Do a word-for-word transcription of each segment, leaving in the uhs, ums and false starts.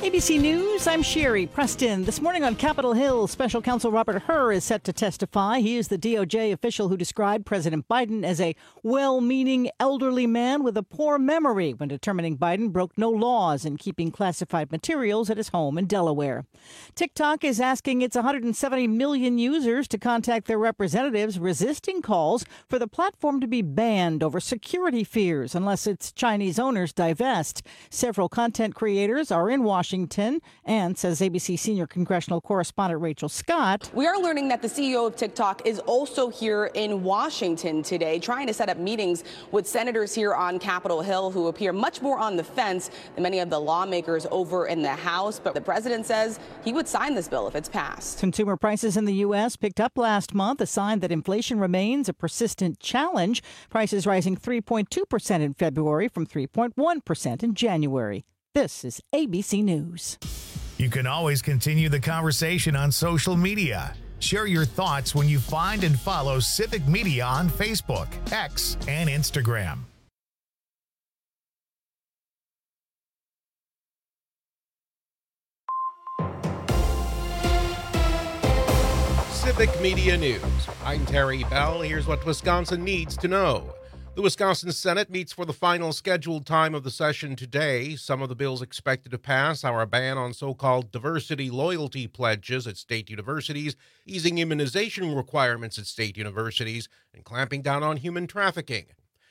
A B C News, I'm Sherry Preston. This morning on Capitol Hill, Special Counsel Robert Hur is set to testify. He is the D O J official who described President Biden as a well-meaning elderly man with a poor memory when determining Biden broke no laws in keeping classified materials at his home in Delaware. TikTok is asking its one hundred seventy million users to contact their representatives, resisting calls for the platform to be banned over security fears unless its Chinese owners divest. Several content creators are in Washington. Washington, and says A B C senior congressional correspondent Rachel Scott. We are learning that the C E O of TikTok is also here in Washington today, trying to set up meetings with senators here on Capitol Hill who appear much more on the fence than many of the lawmakers over in the House. But the president says he would sign this bill if it's passed. Consumer prices in the U S picked up last month, a sign that inflation remains a persistent challenge. Prices rising three point two percent in February from three point one percent in January. This is A B C News. You can always continue the conversation on social media. Share your thoughts when you find and follow Civic Media on Facebook, X, and Instagram. Civic Media News. I'm Terry Bell. Here's what Wisconsin needs to know. The Wisconsin Senate meets for the final scheduled time of the session today. Some of the bills expected to pass are a ban on so-called diversity loyalty pledges at state universities, easing immunization requirements at state universities, and clamping down on human trafficking.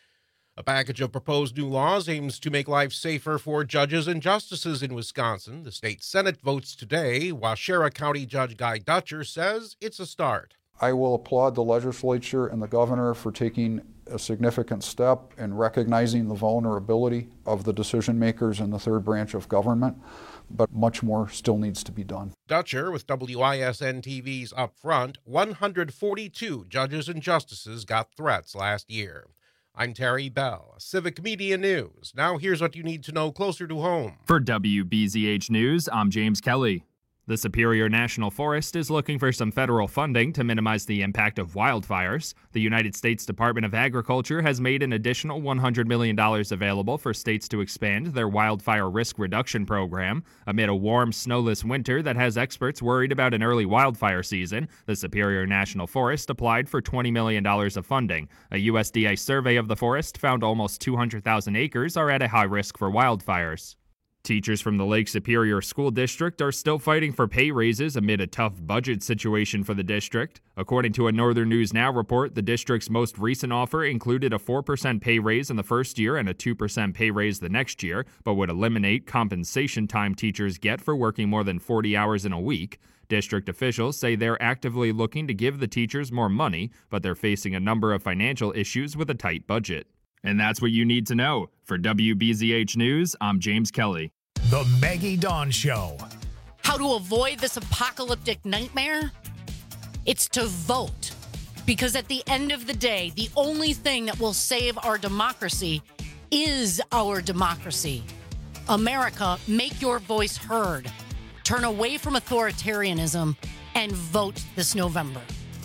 A package of proposed new laws aims to make life safer for judges and justices in Wisconsin. The state Senate votes today. Waushara County Judge Guy Dutcher says it's a start. I will applaud the legislature and the governor for taking a significant step in recognizing the vulnerability of the decision makers in the third branch of government, but much more still needs to be done. Dutcher with W I S N T V's Up Front. one hundred forty-two judges and justices got threats last year. I'm Terry Bell, Civic Media News. Now here's what you need to know closer to home. For W B Z H News, I'm James Kelly. The Superior National Forest is looking for some federal funding to minimize the impact of wildfires. The United States Department of Agriculture has made an additional one hundred million dollars available for states to expand their wildfire risk reduction program. Amid a warm, snowless winter that has experts worried about an early wildfire season, the Superior National Forest applied for twenty million dollars of funding. A U S D A survey of the forest found almost two hundred thousand acres are at a high risk for wildfires. Teachers from the Lake Superior School District are still fighting for pay raises amid a tough budget situation for the district. According to a Northern News Now report, the district's most recent offer included a four percent pay raise in the first year and a two percent pay raise the next year, but would eliminate compensation time teachers get for working more than forty hours in a week. District officials say they're actively looking to give the teachers more money, but they're facing a number of financial issues with a tight budget. And that's what you need to know. For W B Z H News, I'm James Kelly. The Maggie Dawn Show. How to avoid this apocalyptic nightmare? It's to vote. Because at the end of the day, the only thing that will save our democracy is our democracy. America, make your voice heard. Turn away from authoritarianism and vote this November.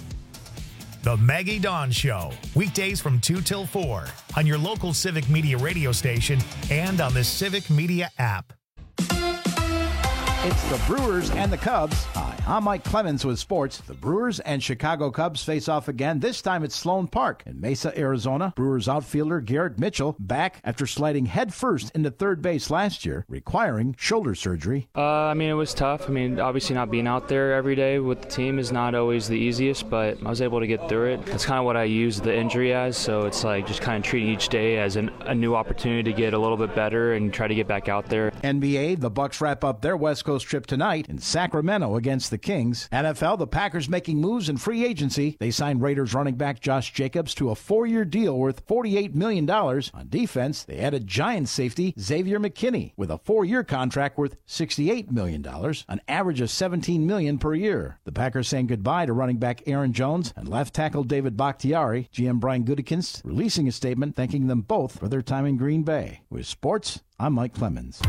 The Maggie Dawn Show, weekdays from two till four on your local Civic Media radio station and on the Civic Media app. It's the Brewers and the Cubs. Hi, I'm Mike Clemens with sports. The Brewers and Chicago Cubs face off again. This time at Sloan Park in Mesa, Arizona. Brewers outfielder Garrett Mitchell back after sliding headfirst into third base last year, requiring shoulder surgery. Uh, I mean, it was tough. I mean, obviously not being out there every day with the team is not always the easiest, but I was able to get through it. That's kind of what I use the injury as, so it's like just kind of treating each day as an, a new opportunity to get a little bit better and try to get back out there. N B A, the Bucks wrap up their West Coast trip tonight in Sacramento against the Kings. N F L, the Packers making moves in free agency. They signed Raiders running back Josh Jacobs to a four-year deal worth forty-eight million dollars. On defense, they added Giants safety Xavier McKinney with a four-year contract worth sixty-eight million dollars, an average of seventeen million dollars per year. The Packers saying goodbye to running back Aaron Jones and left tackle David Bakhtiari. G M Brian Gutekunst releasing a statement thanking them both for their time in Green Bay. With sports, I'm Mike Clemens.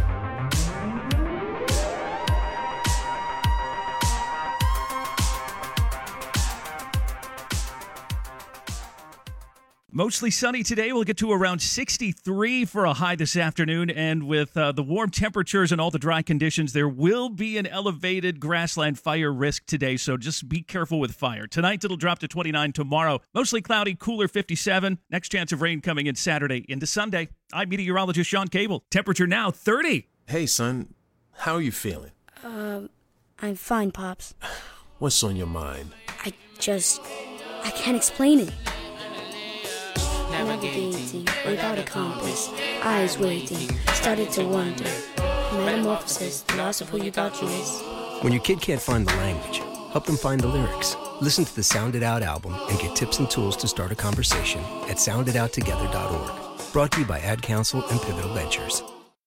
Mostly sunny today. We'll get to around sixty-three for a high this afternoon. And with uh, the warm temperatures and all the dry conditions, there will be an elevated grassland fire risk today. So just be careful with fire. Tonight, it'll drop to twenty-nine. Tomorrow, mostly cloudy, cooler fifty-seven. Next chance of rain coming in Saturday into Sunday. I'm meteorologist Sean Cable. Temperature now thirty. Hey, son. How are you feeling? Um, I'm fine, Pops. What's on your mind? I just... I can't explain it. Navigating without a compass, eyes waiting, started to wonder. Metamorphosis, the loss of who you thought you was. When your kid can't find the language, help them find the lyrics. Listen to the Sound It Out album and get tips and tools to start a conversation at sound it out together dot org. Brought to you by Ad Council and Pivotal Ventures.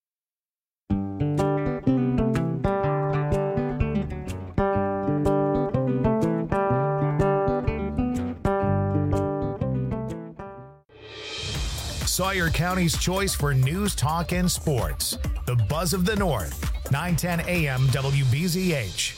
Sawyer County's choice for news, talk, and sports. The Buzz of the North, nine ten A M W B Z H.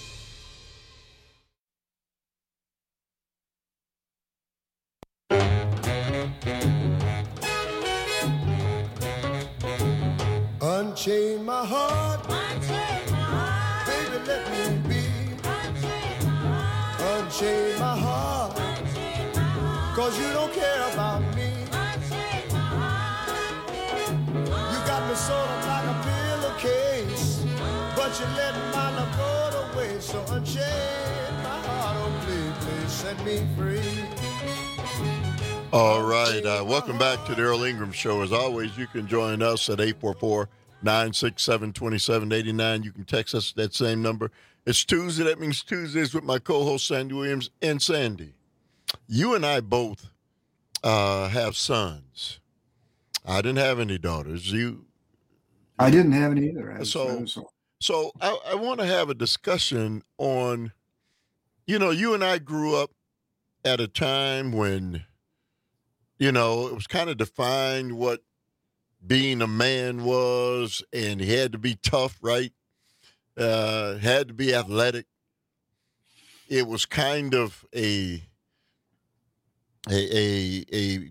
Unchain my heart, unchain my heart, baby, let me be. Unchain my heart, unchain my heart, unchain my heart, 'cause you don't care about me. Unchain my heart, you got me sort of like a pillowcase, but you let my love go to waste. So unchain my heart, oh please, please set me free. All right, uh, welcome back to the Earl Ingram Show. As always, you can join us at eight four four, nine six seven, two seven eight nine. You can text us at that same number. It's Tuesday. That means Tuesdays with my co-host, Sandy Williams. And Sandy, you and I both uh, have sons. I didn't have any daughters. You, I didn't have any either. I was, so, I was, so I, I want to have a discussion on, you know, you and I grew up at a time when, you know, it was kind of defined what being a man was, and he had to be tough, right? Uh, had to be athletic. It was kind of a a a a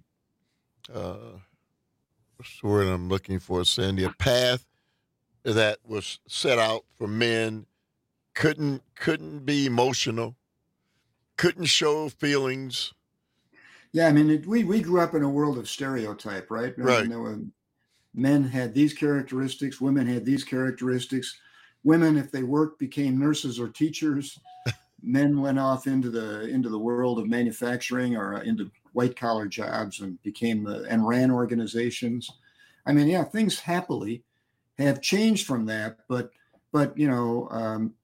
uh, what's the word I'm looking for, Sandy? A path that was set out for men. Couldn't couldn't be emotional. Couldn't show feelings. Yeah, I mean, it, we we grew up in a world of stereotype, right? I Right. mean, there were, men had these characteristics, women had these characteristics. Women, if they worked, became nurses or teachers. Men went off into the into the world of manufacturing or into white collar jobs and became the and ran organizations. I mean, yeah, things happily have changed from that, but but you know, um,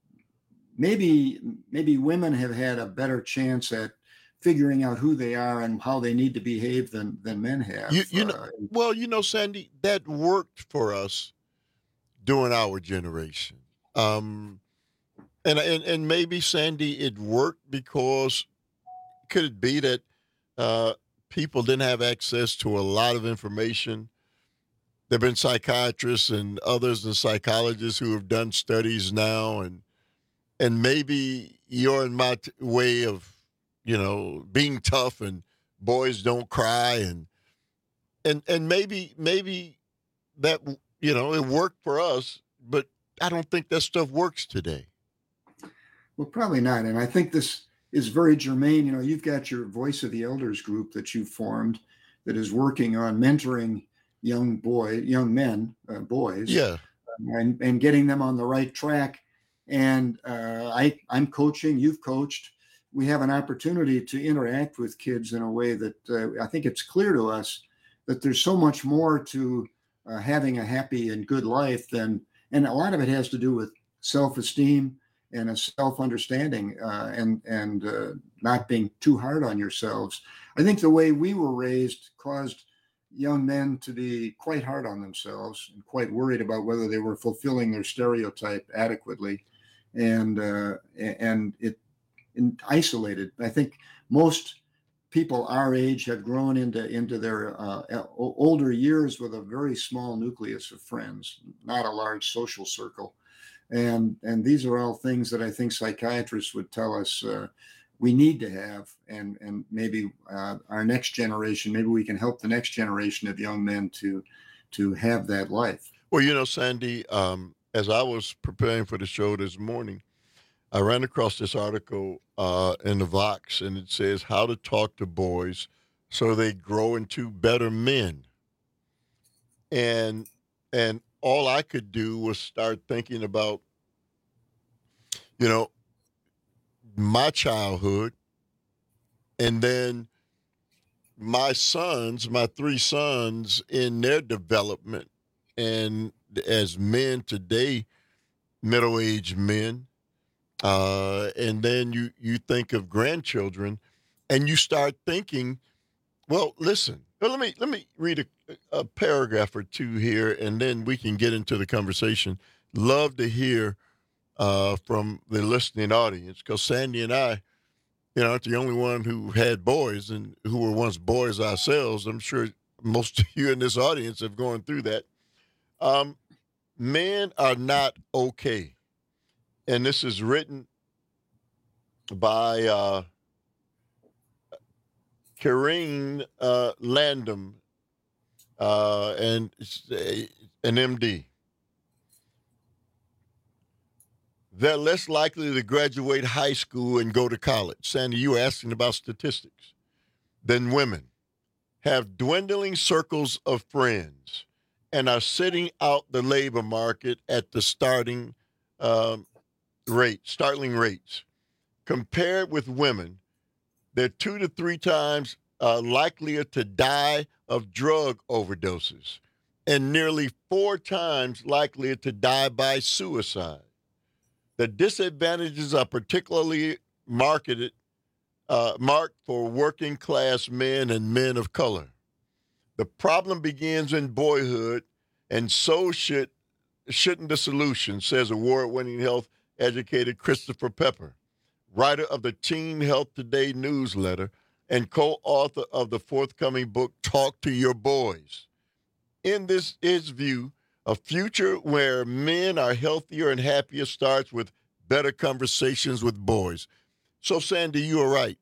maybe maybe women have had a better chance at figuring out who they are and how they need to behave than than men have. You, you know, Uh, well, you know, Sandy, that worked for us during our generation. Um, and, and and maybe, Sandy, it worked because could it be that uh, people didn't have access to a lot of information? There have been psychiatrists and others and psychologists who have done studies now, and and maybe your and my t- way of, you know, being tough and boys don't cry, and and and maybe maybe that, you know, it worked for us, but I don't think that stuff works today. Well, probably not. And I think this is very germane. You know, you've got your Voice of the Elders group that you formed that is working on mentoring young boy, young men, uh, boys, Yeah. and, and getting them on the right track. And uh, I, I'm coaching, you've coached. We have an opportunity to interact with kids in a way that uh, I think it's clear to us that there's so much more to uh, having a happy and good life than, and a lot of it has to do with self-esteem and a self-understanding uh, and and uh, not being too hard on yourselves. I think the way we were raised caused young men to be quite hard on themselves and quite worried about whether they were fulfilling their stereotype adequately, and uh, and it and isolated. I think most people our age have grown into into their uh, older years with a very small nucleus of friends, not a large social circle. And and these are all things that I think psychiatrists would tell us uh, we need to have, and and maybe uh, our next generation, maybe we can help the next generation of young men to to have that life. Well, you know, Sandy, um, as I was preparing for the show this morning, I ran across this article uh, in the Vox, and it says how to talk to boys so they grow into better men. And and all I could do was start thinking about, you know, my childhood, and then my sons, my three sons in their development, and as men today, middle-aged men, uh, and then you, you think of grandchildren, and you start thinking, well, listen, well, let me let me read a, a paragraph or two here, and then we can get into the conversation. Love to hear uh, from the listening audience, because Sandy and I, you know, aren't the only one who had boys and who were once boys ourselves. I'm sure most of you in this audience have gone through that. Um, men are not okay. And this is written by uh, Karine uh, Landum, uh, and an M D. They're less likely to graduate high school and go to college. Sandy, you were asking about statistics. Than women, have dwindling circles of friends, and are sitting out the labor market at the starting um, rate, startling rates. Compared with women, they're two to three times uh, likelier to die of drug overdoses and nearly four times likelier to die by suicide. The disadvantages are particularly marketed, uh, marked for working class men and men of color. The problem begins in boyhood, and so should, shouldn't the solution, says award-winning health educator Christopher Pepper, writer of the Teen Health Today newsletter and co-author of the forthcoming book, Talk to Your Boys. In this, his view, a future where men are healthier and happier starts with better conversations with boys. So, Sandy, you are right.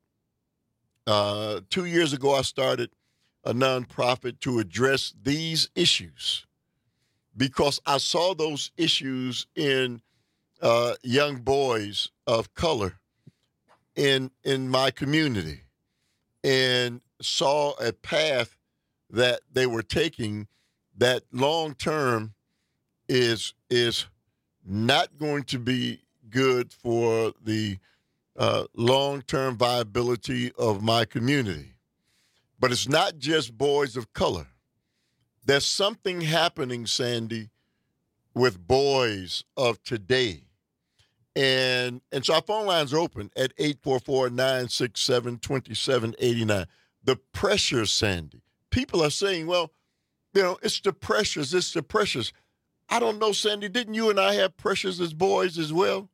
Uh, two years ago, I started a nonprofit to address these issues because I saw those issues in uh, young boys of color in in my community, and saw a path that they were taking that long term is is not going to be good for the uh, long term viability of my community. But it's not just boys of color. There's something happening, Sandy, with boys of today. And and so our phone lines are open at eight four four, nine six seven, two seven eight nine. The pressure, Sandy. People are saying, well, you know, it's the pressures, it's the pressures. I don't know, Sandy, didn't you and I have pressures as boys as well?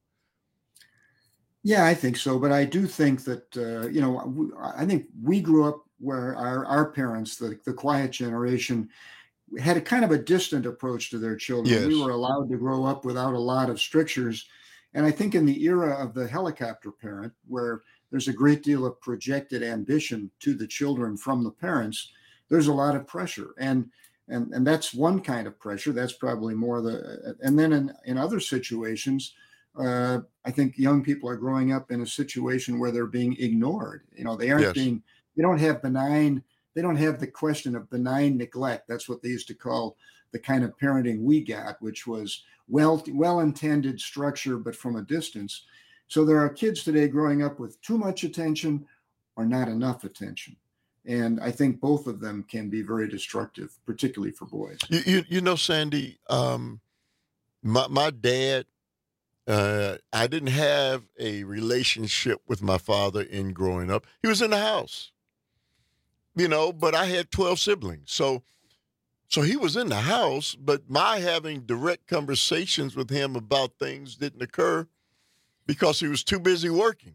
Yeah, I think so. But I do think that, uh, you know, I think we grew up where our, our parents, the, the quiet generation, had a kind of a distant approach to their children. Yes. We were allowed to grow up without a lot of strictures. And I think in the era of the helicopter parent, where there's a great deal of projected ambition to the children from the parents, there's a lot of pressure. And and and that's one kind of pressure. That's probably more the, and then in, in other situations, uh, I think young people are growing up in a situation where they're being ignored. You know, they aren't Yes. being, they don't have benign, they don't have the question of benign neglect. That's what they used to call the kind of parenting we got, which was well, well-intended structure, but from a distance. So there are kids today growing up with too much attention or not enough attention. And I think both of them can be very destructive, particularly for boys. You, you, you know, Sandy, um, my, my dad, uh, I didn't have a relationship with my father in growing up. He was in the house, you know, but I had twelve siblings. So, so he was in the house, but my having direct conversations with him about things didn't occur because he was too busy working.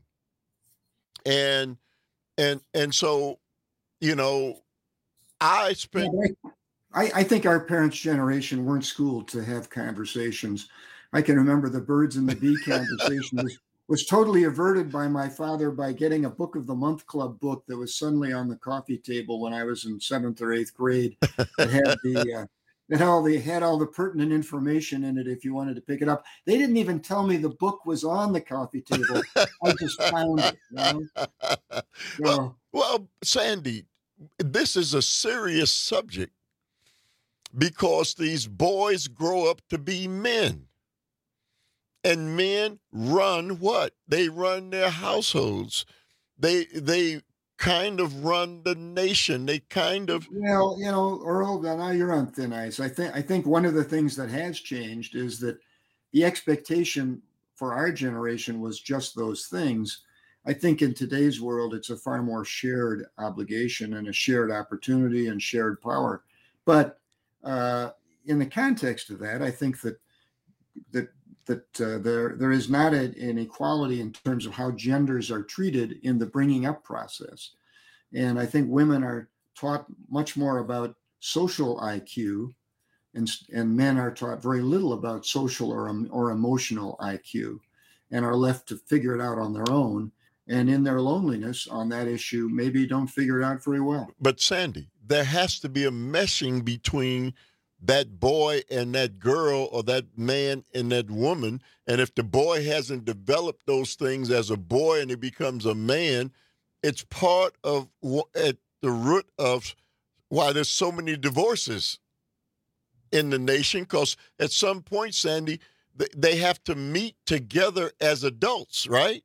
And, and, and so, you know, I spent. I, I think our parents' generation weren't schooled to have conversations. I can remember the birds and the bee conversation was, was totally averted by my father by getting a Book of the Month Club book that was suddenly on the coffee table when I was in seventh or eighth grade. That had the uh, that all the had all the pertinent information in it if you wanted to pick it up. They didn't even tell me the book was on the coffee table. I just found it. You know? So, well, well, Sandy, this is a serious subject because these boys grow up to be men. And men run what? They run their households. They they kind of run the nation. They kind of well, you know, Earl, now you're on thin ice. I think I think one of the things that has changed is that the expectation for our generation was just those things. I think in today's world, it's a far more shared obligation and a shared opportunity and shared power. But uh, in the context of that, I think that that that uh, there there is not a, an equality in terms of how genders are treated in the bringing up process. And I think women are taught much more about social I Q, and, and men are taught very little about social or, or emotional I Q, and are left to figure it out on their own. And in their loneliness on that issue, maybe don't figure it out very well. But Sandy, there has to be a meshing between that boy and that girl, or that man and that woman. And if the boy hasn't developed those things as a boy and he becomes a man, it's part of at the root of why there's so many divorces in the nation. Because at some point, Sandy, they have to meet together as adults, right?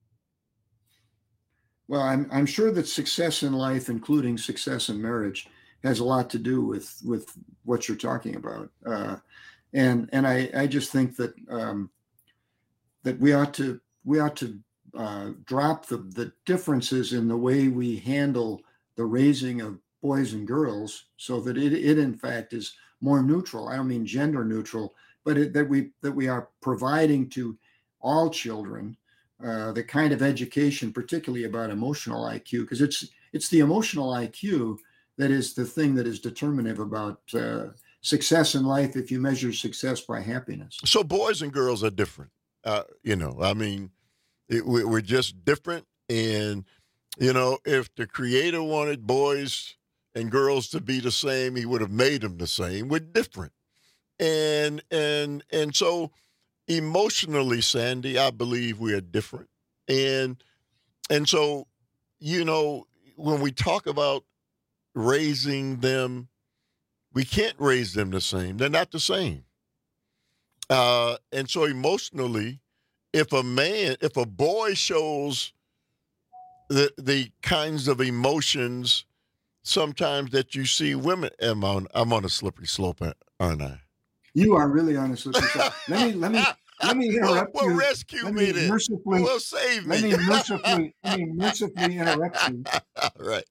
Well, I'm I'm sure that success in life, including success in marriage, has a lot to do with with what you're talking about, uh, and and I, I just think that um, that we ought to we ought to uh, drop the the differences in the way we handle the raising of boys and girls, so that it it in fact is more neutral. I don't mean gender neutral, but it, that we that we are providing to all children uh, the kind of education, particularly about emotional I Q, because it's it's the emotional I Q that is the thing that is determinative about uh, success in life if you measure success by happiness. So boys and girls are different. Uh, you know, I mean, it, we, we're just different. And, you know, if the creator wanted boys and girls to be the same, he would have made them the same. We're different. And, and, and so emotionally, Sandy, I believe we are different. And, and so, you know, when we talk about raising them, we can't raise them the same. They're not the same. Uh, and so emotionally, if a man, if a boy shows the the kinds of emotions sometimes that you see women, am on, I'm on a slippery slope, aren't I? You are really on a slippery slope. Let me let me let me interrupt well, you. Well, rescue let me, me then. Mercifully, well, save me. Let me mercifully, let me mercifully interrupt you. Right.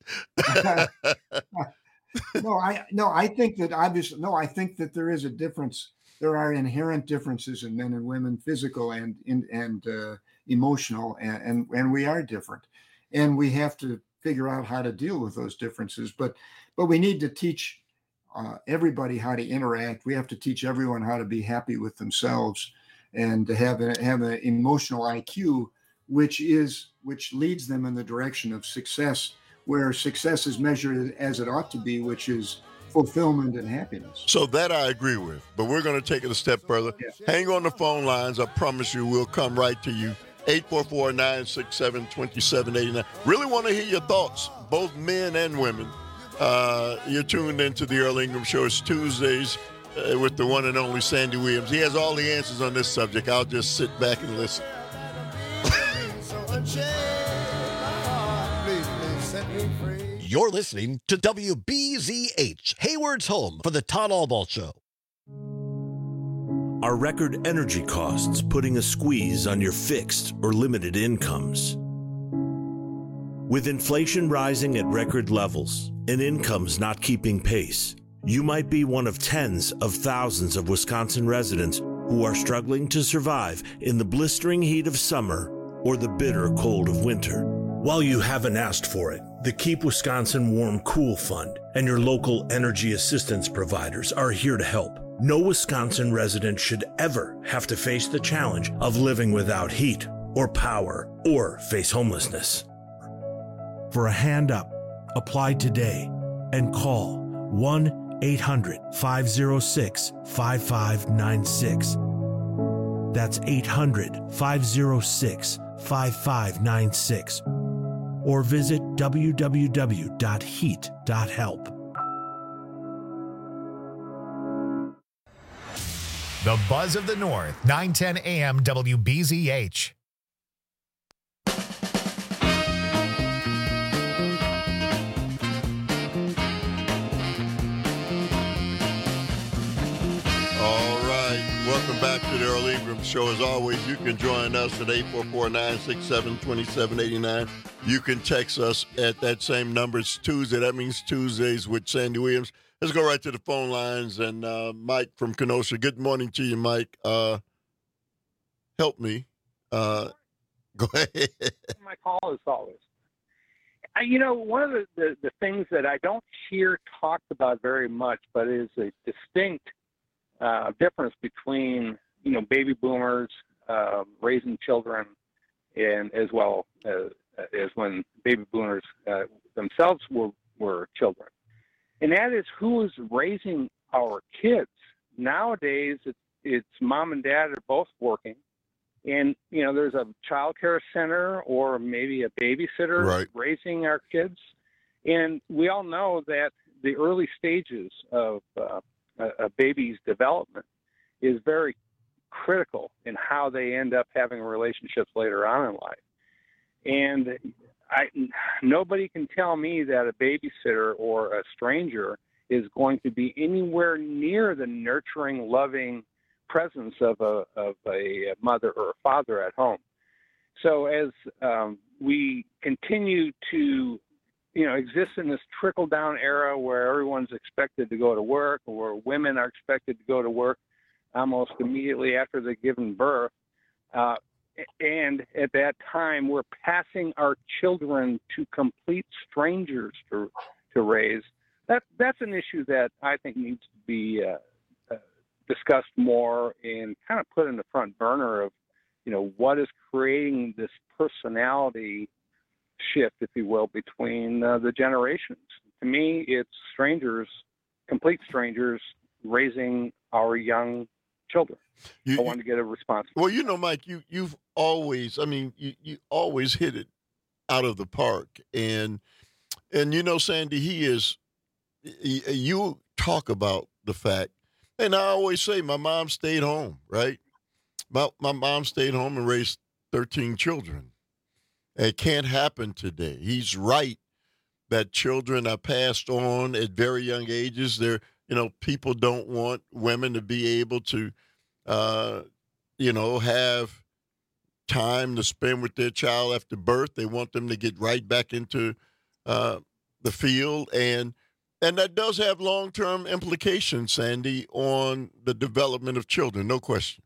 no, I no, I think that obviously no, I think that there is a difference. There are inherent differences in men and women, physical and and, and uh, emotional, and, and and we are different, and we have to figure out how to deal with those differences. But but we need to teach uh, everybody how to interact. We have to teach everyone how to be happy with themselves, and to have a, have an emotional I Q, which is which leads them in the direction of success, where success is measured as it ought to be, which is fulfillment and happiness. So that I agree with, but we're going to take it a step further. Yeah. Hang on the phone lines. I promise you we'll come right to you. eight four four, nine six seven, two seven eight nine. Really want to hear your thoughts, both men and women. Uh, you're tuned into the Earl Ingram Show. It's Tuesdays uh, with the one and only Sandy Williams. He has all the answers on this subject. I'll just sit back and listen. You're listening to W B Z H, Hayward's home for the Todd Albaugh Show. Are record energy costs putting a squeeze on your fixed or limited incomes? With inflation rising at record levels and incomes not keeping pace, you might be one of tens of thousands of Wisconsin residents who are struggling to survive in the blistering heat of summer or the bitter cold of winter. While you haven't asked for it, the Keep Wisconsin Warm Cool Fund and your local energy assistance providers are here to help. No Wisconsin resident should ever have to face the challenge of living without heat or power, or face homelessness. For a hand up, apply today and call one eight hundred, five oh six, five five nine six. That's eight hundred, five oh six, five five nine six. Or visit w w w dot heat dot help. The Buzz of the North, nine ten A M W B Z H. Welcome back to the Earl Ingram Show. As always, you can join us at eight four four, nine six seven, two seven eight nine. You can text us at that same number. It's Tuesday. That means Tuesdays with Sandy Williams. Let's go right to the phone lines. And uh, Mike from Kenosha. Good morning to you, Mike. Uh, help me. Uh, go ahead. My call is always. Uh, you know, one of the, the, the things that I don't hear talked about very much, but is a distinct Uh, difference between, you know, baby boomers uh, raising children, and as well as, as when baby boomers uh, themselves were, were children. And that is who is raising our kids. Nowadays, it's, it's mom and dad are both working. And, you know, there's a child care center or maybe a babysitter right. raising our kids. And we all know that the early stages of uh, a baby's development is very critical in how they end up having relationships later on in life. And I, nobody can tell me that a babysitter or a stranger is going to be anywhere near the nurturing, loving presence of a, of a mother or a father at home. So as um, we continue to you know, exists in this trickle-down era where everyone's expected to go to work, or where women are expected to go to work almost immediately after they've given birth. Uh, and at that time, we're passing our children to complete strangers to to raise. That that's an issue that I think needs to be uh, uh, discussed more and kind of put in the front burner of, you know, what is creating this personality shift, if you will, between uh, the generations. To me, it's strangers, complete strangers, raising our young children. You, I wanted to get a response. Well, you know, Mike, you you've always, I mean, you, you always hit it out of the park, and and you know, Sandy, he is. You talk about the fact, and I always say, my mom stayed home, right? My my mom stayed home and raised thirteen children. It can't happen today. He's right that children are passed on at very young ages. They're, you know, people don't want women to be able to, uh, you know, have time to spend with their child after birth. They want them to get right back into uh, the field. And and that does have long-term implications, Sandy, on the development of children, no question.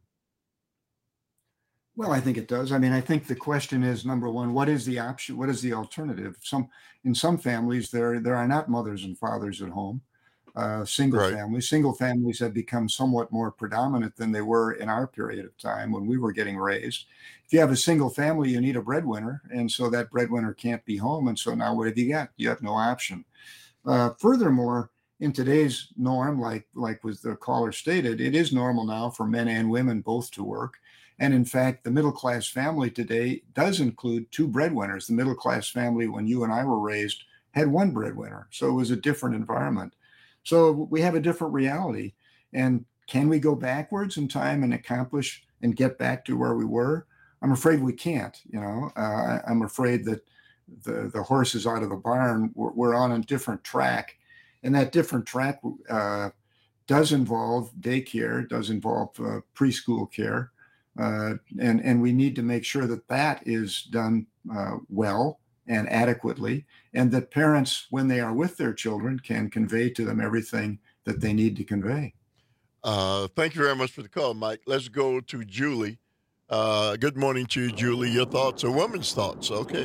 Well, I think it does. I mean, I think the question is, number one, what is the option? What is the alternative? Some in some families, there there are not mothers and fathers at home. Uh, single Right. families, single families have become somewhat more predominant than they were in our period of time when we were getting raised. If you have a single family, you need a breadwinner, and so that breadwinner can't be home. And so now, what have you got? You have no option. Uh, furthermore, in today's norm, like like was the caller stated, it is normal now for men and women both to work. And in fact, the middle-class family today does include two breadwinners. The middle-class family, when you and I were raised, had one breadwinner. So it was a different environment. So we have a different reality. And can we go backwards in time and accomplish and get back to where we were? I'm afraid we can't. You know, uh, I'm afraid that the, the horse is out of the barn. We're, we're on a different track. And that different track uh, does involve daycare, does involve uh, preschool care. Uh, and, and we need to make sure that that is done uh, well and adequately, and that parents, when they are with their children, can convey to them everything that they need to convey. Uh, thank you very much for the call, Mike. Let's go to Julie. Uh, good morning to you, Julie. Your thoughts are women's thoughts. Okay.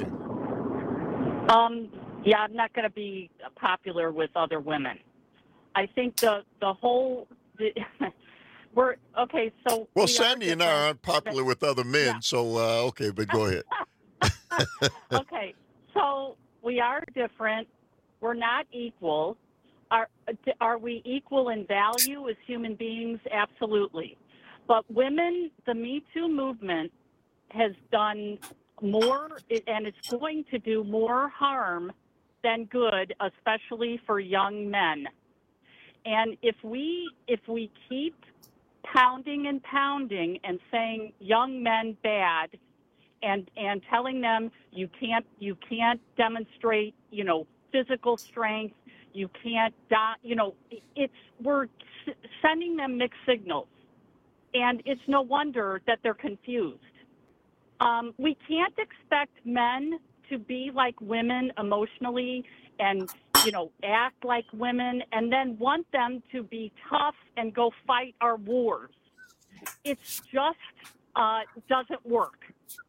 Um, yeah, I'm not going to be popular with other women. I think the, the whole... The, we're okay. So well, we Sandy and I aren't popular with other men, Yeah. so uh, okay, but go ahead. Okay, so we are different. We're not equal. Are are we equal in value as human beings? Absolutely. But women, the Me Too movement has done more, and it's going to do more harm than good, especially for young men. And if we if we keep pounding and pounding and saying young men bad, and and telling them you can't you can't demonstrate, you know, physical strength, you can't die, you know, it's we're s- sending them mixed signals, and it's no wonder that they're confused. Um, we can't expect men to be like women emotionally and, you know, act like women and then want them to be tough and go fight our wars. It's just uh, doesn't work.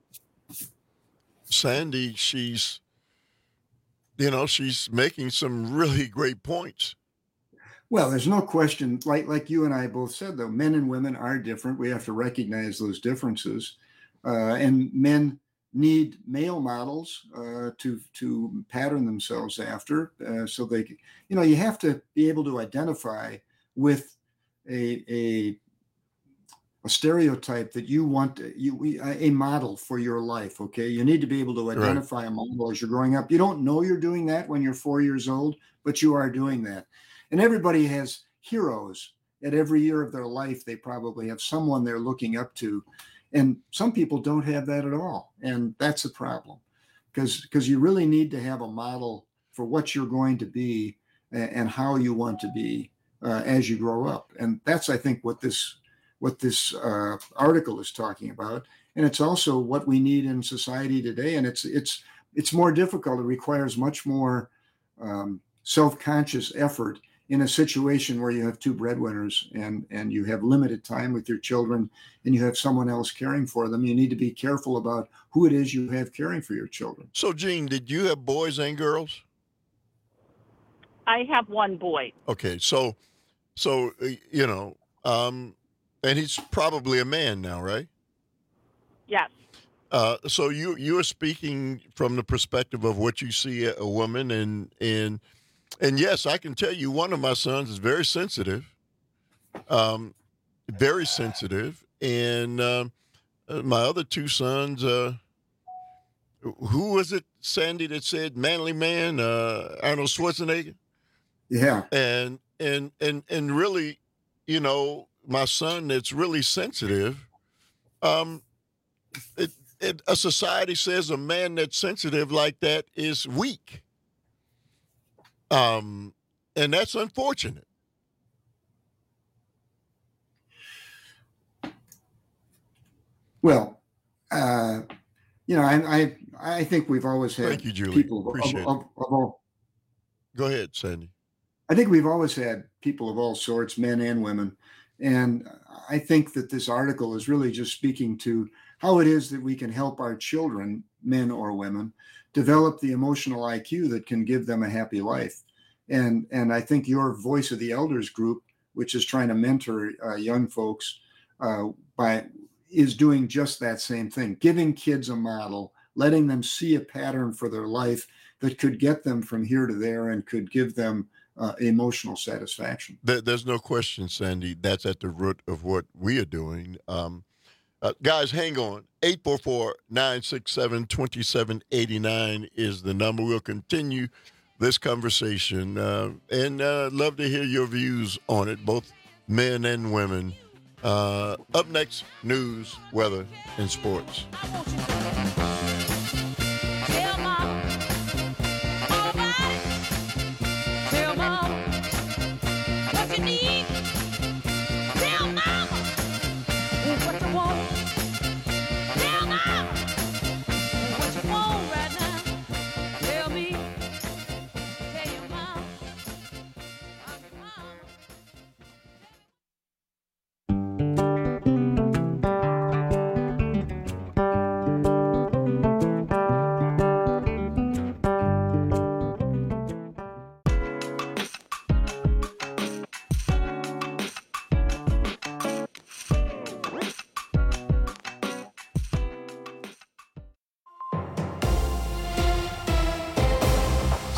Sandy, she's, you know, she's making some really great points. Well, there's no question, like like you and I both said, though, men and women are different. We have to recognize those differences. Uh, and men need male models uh, to to pattern themselves after. Uh, so they, you know, you have to be able to identify with a a, a stereotype that you want, you a model for your life. Okay, you need to be able to identify right. a model as you're growing up. You don't know you're doing that when you're four years old, but you are doing that. And everybody has heroes at every year of their life. They probably have someone they're looking up to. And some people don't have that at all. And that's a problem because because you really need to have a model for what you're going to be and, and how you want to be uh, as you grow up. And that's, I think, what this what this uh, article is talking about. And it's also what we need in society today. And it's it's it's more difficult. It requires much more um, self-conscious effort in a situation where you have two breadwinners and, and you have limited time with your children and you have someone else caring for them. You need to be careful about who it is you have caring for your children. So, Gene, did you have boys and girls? I have one boy. Okay, so, so uh, you know, um, and he's probably a man now, right? Yes. Uh, so you you are speaking from the perspective of what you see a, a woman and and. And yes, I can tell you one of my sons is very sensitive, um, very sensitive. And um, uh, my other two sons, uh, who was it, Sandy, that said manly man, uh, Arnold Schwarzenegger? Yeah. And, and, and, and really, you know, my son that's really sensitive, um, it, it, a society says a man that's sensitive like that is weak. Um, and that's unfortunate. Well, uh, you know, I, I I think we've always had Thank you, Julie. people Appreciate of, of, of all. Go ahead, Sandy. I think we've always had people of all sorts, men and women, and I think that this article is really just speaking to how it is that we can help our children, men or women, develop the emotional I Q that can give them a happy life. And and I think your Voice of the Elders group, which is trying to mentor uh, young folks, uh, by is doing just that same thing, giving kids a model, letting them see a pattern for their life that could get them from here to there and could give them uh, emotional satisfaction. There, there's no question, Sandy, that's at the root of what we are doing. Um, Uh, guys, hang on. eight four four, nine six seven, two seven eight nine is the number. We'll continue this conversation uh, and uh, love to hear your views on it, both men and women. Uh, up next, news, weather, and sports.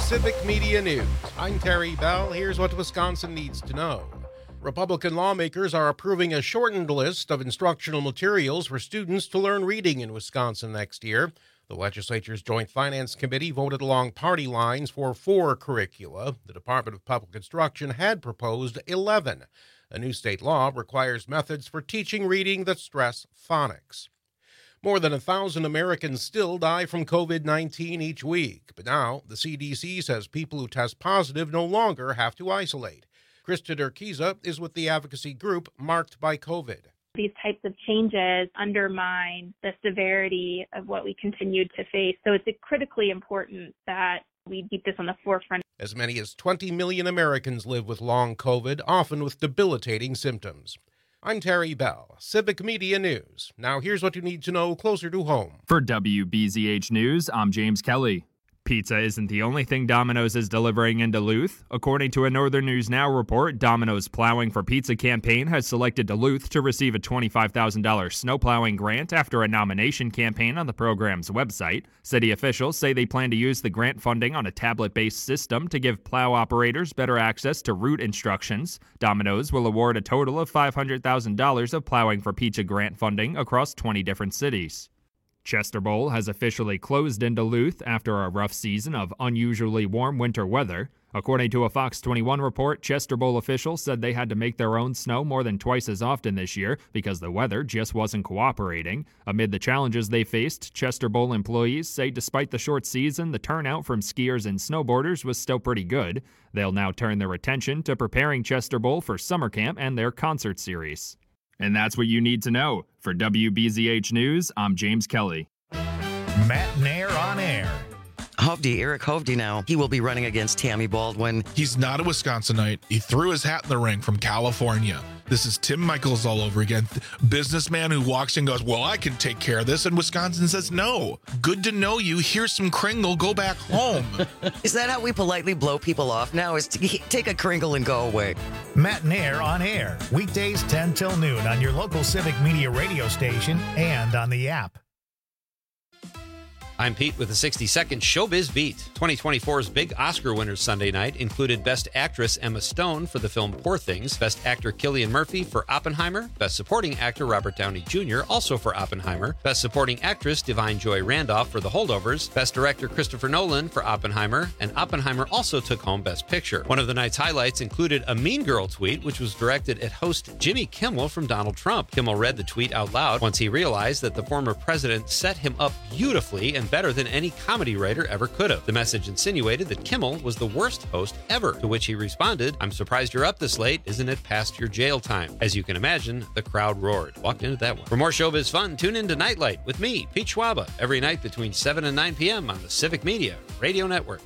Civic Media News. I'm Terry Bell. Here's what Wisconsin needs to know. Republican lawmakers are approving a shortened list of instructional materials for students to learn reading in Wisconsin next year. The legislature's Joint Finance Committee voted along party lines for four curricula. The Department of Public Instruction had proposed eleven. A new state law requires methods for teaching reading that stress phonics. More than a thousand Americans still die from covid nineteen each week, but now the C D C says people who test positive no longer have to isolate. Krista Durkiza is with the advocacy group Marked by COVID. These types of changes undermine the severity of what we continue to face. So it's critically important that we keep this on the forefront. As many as twenty million Americans live with long COVID, often with debilitating symptoms. I'm Terry Bell, Civic Media News. Now here's what you need to know closer to home. For W B Z H News, I'm James Kelly. Pizza isn't the only thing Domino's is delivering in Duluth. According to a Northern News Now report, Domino's Plowing for Pizza campaign has selected Duluth to receive a twenty-five thousand dollars snow plowing grant after a nomination campaign on the program's website. City officials say they plan to use the grant funding on a tablet-based system to give plow operators better access to route instructions. Domino's will award a total of five hundred thousand dollars of Plowing for Pizza grant funding across twenty different cities. Chester Bowl has officially closed in Duluth after a rough season of unusually warm winter weather. According to a Fox twenty-one report, Chester Bowl officials said they had to make their own snow more than twice as often this year because the weather just wasn't cooperating. Amid the challenges they faced, Chester Bowl employees say despite the short season, the turnout from skiers and snowboarders was still pretty good. They'll now turn their attention to preparing Chester Bowl for summer camp and their concert series. And that's what you need to know. For W B Z H News, I'm James Kelly. Matt Nair on air. Hovde, Eric Hovde now, he will be running against Tammy Baldwin. He's not a Wisconsinite. He threw his hat in the ring from California. This is Tim Michaels all over again. Businessman who walks in and goes, well, I can take care of this. And Wisconsin says, no. Good to know you. Here's some Kringle. Go back home. Is that how we politely blow people off now? Is to take a Kringle and go away? Matt Nair on air. Weekdays ten till noon on your local Civic Media radio station and on the app. I'm Pete with a sixty-second Showbiz Beat. twenty twenty-four's big Oscar winners Sunday night included Best Actress Emma Stone for the film Poor Things, Best Actor Cillian Murphy for Oppenheimer, Best Supporting Actor Robert Downey Junior also for Oppenheimer, Best Supporting Actress Divine Joy Randolph for The Holdovers, Best Director Christopher Nolan for Oppenheimer, and Oppenheimer also took home Best Picture. One of the night's highlights included a Mean Girl tweet, which was directed at host Jimmy Kimmel from Donald Trump. Kimmel read the tweet out loud once he realized that the former president set him up beautifully and better than any comedy writer ever could have. The message insinuated that Kimmel was the worst host ever, to which he responded, I'm surprised you're up this late. Isn't it past your jail time? As you can imagine, the crowd roared. Walked into that one. For more Showbiz fun, tune in to Nightlight with me, Pete Schwaba, every night between seven and nine p.m. on the Civic Media Radio Network.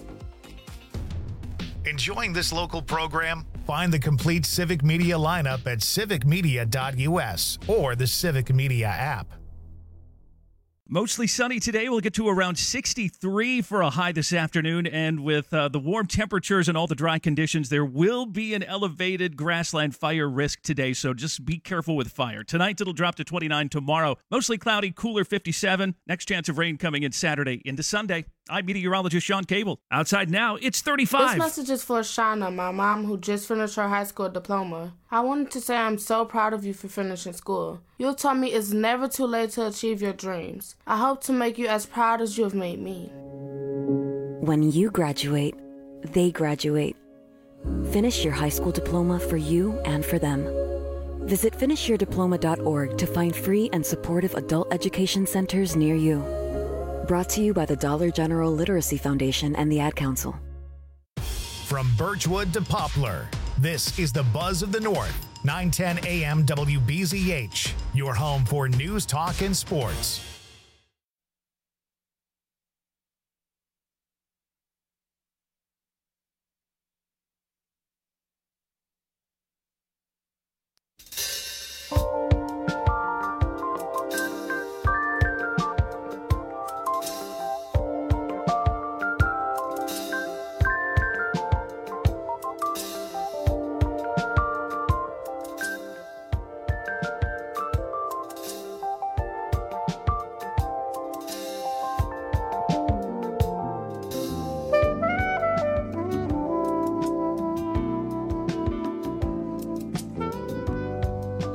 Enjoying this local program? Find the complete Civic Media lineup at civic media dot u s or the Civic Media app. Mostly sunny today. We'll get to around sixty-three for a high this afternoon. And with uh, the warm temperatures and all the dry conditions, there will be an elevated grassland fire risk today. So just be careful with fire. Tonight, it'll drop to twenty-nine. Tomorrow, mostly cloudy, cooler fifty-seven. Next chance of rain coming in Saturday into Sunday. I'm meteorologist Sean Cable. Outside now, it's thirty-five. This message is for Shauna, my mom, who just finished her high school diploma. I wanted to say I'm so proud of you for finishing school. You taught me it's never too late to achieve your dreams. I hope to make you as proud as you have made me. When you graduate, they graduate. Finish your high school diploma for you and for them. Visit finish your diploma dot org to find free and supportive adult education centers near you. Brought to you by the Dollar General Literacy Foundation and the Ad Council. From Birchwood to Poplar, this is the Buzz of the North, nine ten a m W B Z H, your home for news, talk, and sports.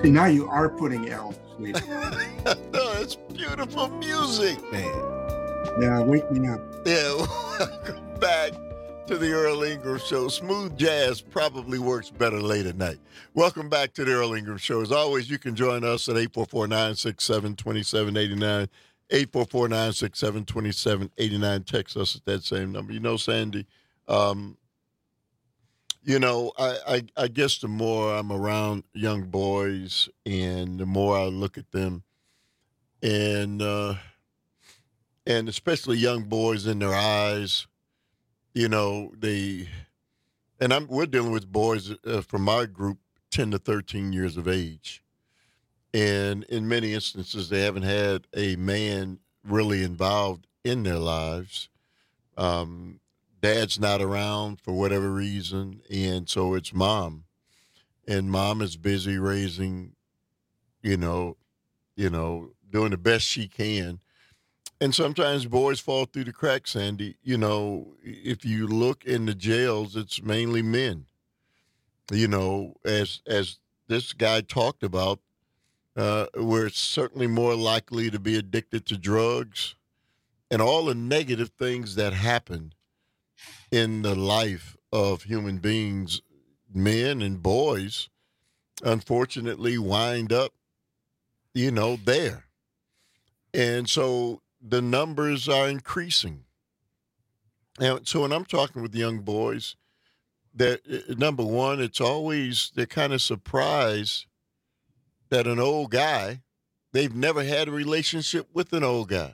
See, now you are putting L, sweetie. No, it's beautiful music, man. Yeah, wake me up. Yeah, welcome back to the Earl Ingram Show. Smooth jazz probably works better late at night. Welcome back to the Earl Ingram Show. As always, you can join us at eight four four, nine six seven, two seven eight nine, eight four four, nine six seven, two seven eight nine. Text us at that same number. You know, Sandy, um, you know, I, I, I guess the more I'm around young boys and the more I look at them, and uh, and especially young boys in their eyes, you know, they, and I'm we're dealing with boys uh, from my group, ten to thirteen years of age, and in many instances they haven't had a man really involved in their lives. Um, Dad's not around for whatever reason, and so it's mom, and mom is busy raising, you know, you know, doing the best she can. And sometimes boys fall through the cracks, Sandy. You know, if you look in the jails, it's mainly men. You know, as as this guy talked about, uh, we're certainly more likely to be addicted to drugs and all the negative things that happen in the life of human beings. Men and boys, unfortunately, wind up, you know, there. And so the numbers are increasing. And so when I'm talking with young boys, that number one, it's always, they're kind of surprised that an old guy, they've never had a relationship with an old guy.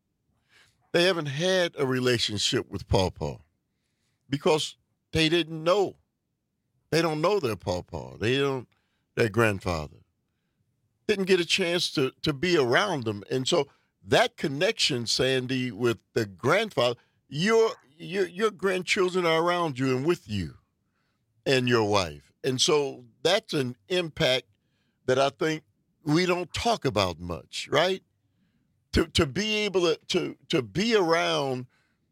They haven't had a relationship with Pawpaw because they didn't know. They don't know their Pawpaw. They don't, their grandfather. Didn't get a chance to, to be around them. And so that connection, Sandy, with the grandfather, your, your, your grandchildren are around you and with you and your wife. And so that's an impact that I think we don't talk about much, right? To to be able to to, to be around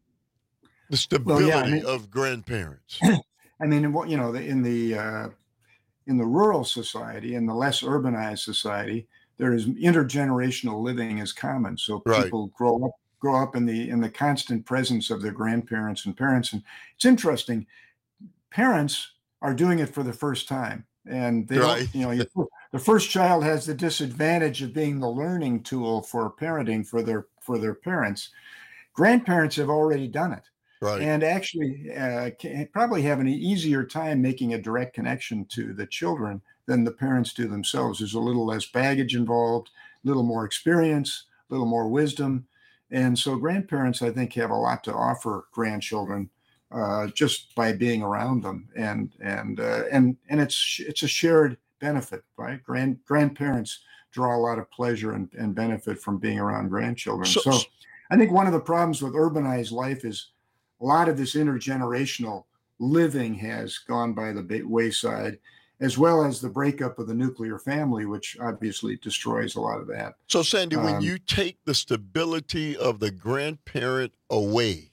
the stability well, yeah, I mean, of grandparents. I mean, you know, in the uh, in the rural society, in the less urbanized society, there is intergenerational living is common. So people right. grow up grow up in the in the constant presence of their grandparents and parents. And it's interesting. Parents are doing it for the first time. And they right. don't, you know, you, the first child has the disadvantage of being the learning tool for parenting for their for their parents. Grandparents have already done it, right. and actually uh, can, probably have an easier time making a direct connection to the children than the parents do themselves. There's a little less baggage involved, a little more experience, a little more wisdom, and so grandparents, I think, have a lot to offer grandchildren. Uh, just by being around them, and and uh, and and it's it's a shared benefit, right? Grand grandparents draw a lot of pleasure and, and benefit from being around grandchildren. So, so, I think one of the problems with urbanized life is a lot of this intergenerational living has gone by the wayside, as well as the breakup of the nuclear family, which obviously destroys a lot of that. So, Sandy, um, when you take the stability of the grandparent away,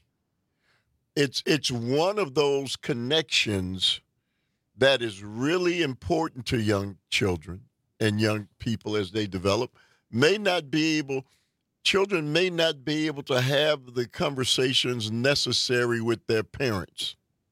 It's it's one of those connections that is really important to young children and young people as they develop. May not be able, children may not be able to have the conversations necessary with their parents.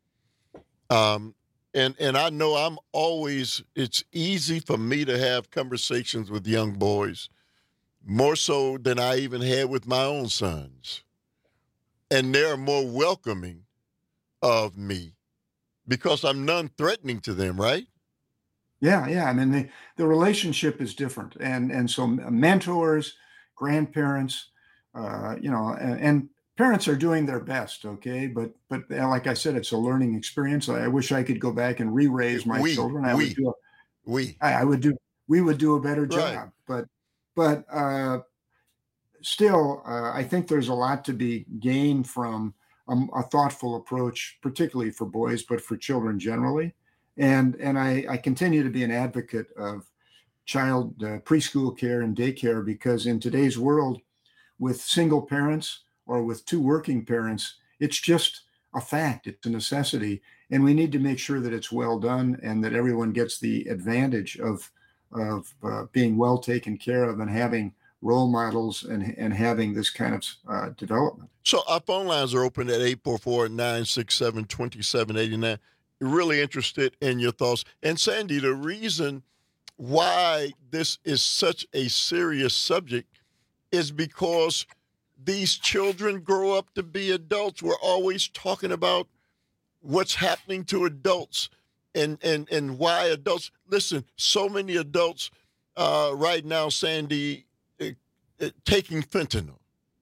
Um, and and I know I'm always, it's easy for me to have conversations with young boys, more so than I even had with my own sons. And they're more welcoming of me because I'm non-threatening to them, right? Yeah, yeah. I mean, the, the relationship is different. And and so mentors, grandparents, uh, you know, and, and parents are doing their best, okay? But but like I said, it's a learning experience. I, I wish I could go back and re-raise my we, children. I we, would do a, we. I, I would do, we would do a better job. Right. But, but uh, still, uh, I think there's a lot to be gained from um, a thoughtful approach, particularly for boys, but for children generally. And and I, I continue to be an advocate of child uh, preschool care and daycare because in today's world, with single parents or with two working parents, it's just a fact. It's a necessity. And we need to make sure that it's well done and that everyone gets the advantage of of uh, being well taken care of and having role models and, and having this kind of uh, development. So our phone lines are open at eight four four, nine six seven, two seven eight nine. Really interested in your thoughts. And Sandy, the reason why this is such a serious subject is because these children grow up to be adults. We're always talking about what's happening to adults and, and, and why adults. Listen, so many adults uh, right now, Sandy, uh, uh, taking fentanyl.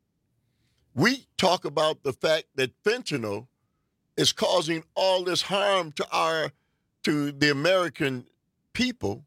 We talk about the fact that fentanyl is causing all this harm to our to the American people